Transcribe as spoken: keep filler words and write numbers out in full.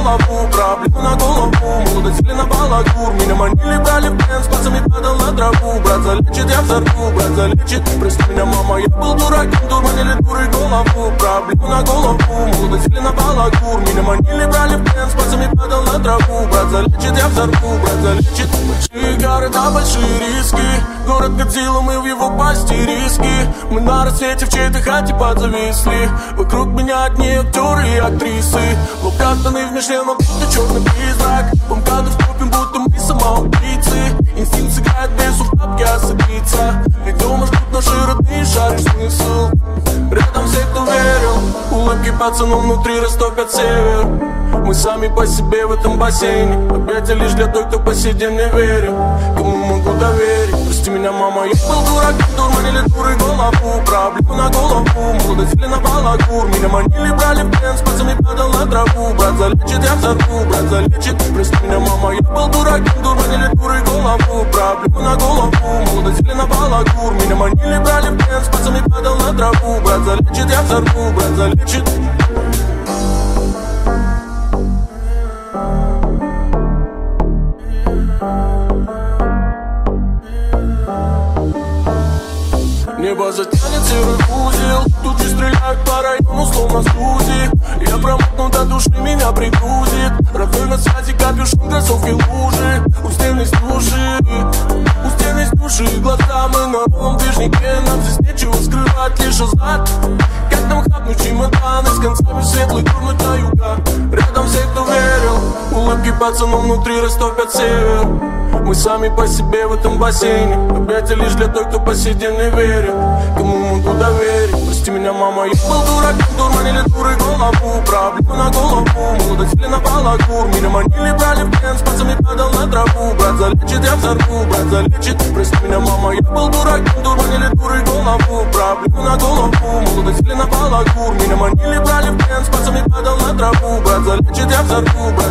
голову, проблемы на голову. Молодость или на балагур, меня манили, брали в плен, с пацами падал на траву. Брат залечит, я взорву, брат залечит. Прости меня, мама, я был дураком, дурманили дурой голову. Проблемы на голову, молодость или на балагур, меня манили, брали в плен, с пацами падал на траву. Брат залечит, я взорву, брат залечит. Большие города, большие риски, город Годзилла, мы в его пасти риски. Мы на рассвете в чьей-то хате подзависли. Вокруг меня одни актеры и актрисы. Лукатаны в Мишлен, но будто черный призрак. В МКАДу вступим, будто мы самоубийцы. Инстинкт сыграет без ухапки, осыпиться. Ведь дома ждут наши родные, шаришь смысл. Рядом все, кто верил, улыбки пацанов внутри растопят север. Мы сами по себе в этом бассейне. Объятия лишь для той, кто по сей день не верит. Кому могу доверить? Прости меня, мама, я был дураком, дурманили дурой голову. Проблемы на голову, молодость или на балагур. Меня манили, брали в плен, с пацами падал на траву. Брат залечит, я взорву, брат залечит. Прости меня, мама, я был дураком, дурманили дурой голову. Проблемы на голову, молодость или на балагур. Меня манили, брали в плен, с пацами падал на траву. Брат залечит, я взорву, брат залечит. Небо затянет серый узел, тучи стреляют по району, словно стузи. Я промокну до души, меня пригрузит. Родной на связи, капюшон, кроссовки, лужи. У стены души, у стены души. Глаза мы на новом движнике, нам здесь нечего скрывать, лишь азарт. Как нам хапнуть чемоданы, с концами светлый турнуть на юга. Рядом все, кто верил, улыбки пацанов внутри растопят север. Мы сами по себе в этом бассейне. Объятия лишь для той, кто по сей день не верит. Кому могу доверить? Прости меня, мама, я был дураком, дурманили дурой голову. Проблемы на голову, молодость или на балагур. Меня манили, брали в плен, с пацами падал на траву. Брат залечит, я взорву, брат залечит. Прости меня, мама, я был дураком, дурманили дурой голову. Проблемы на голову, молодость или на балагур. Меня манили, брали в плен, с пацами падал на траву. Брат залечит, я взорву, брат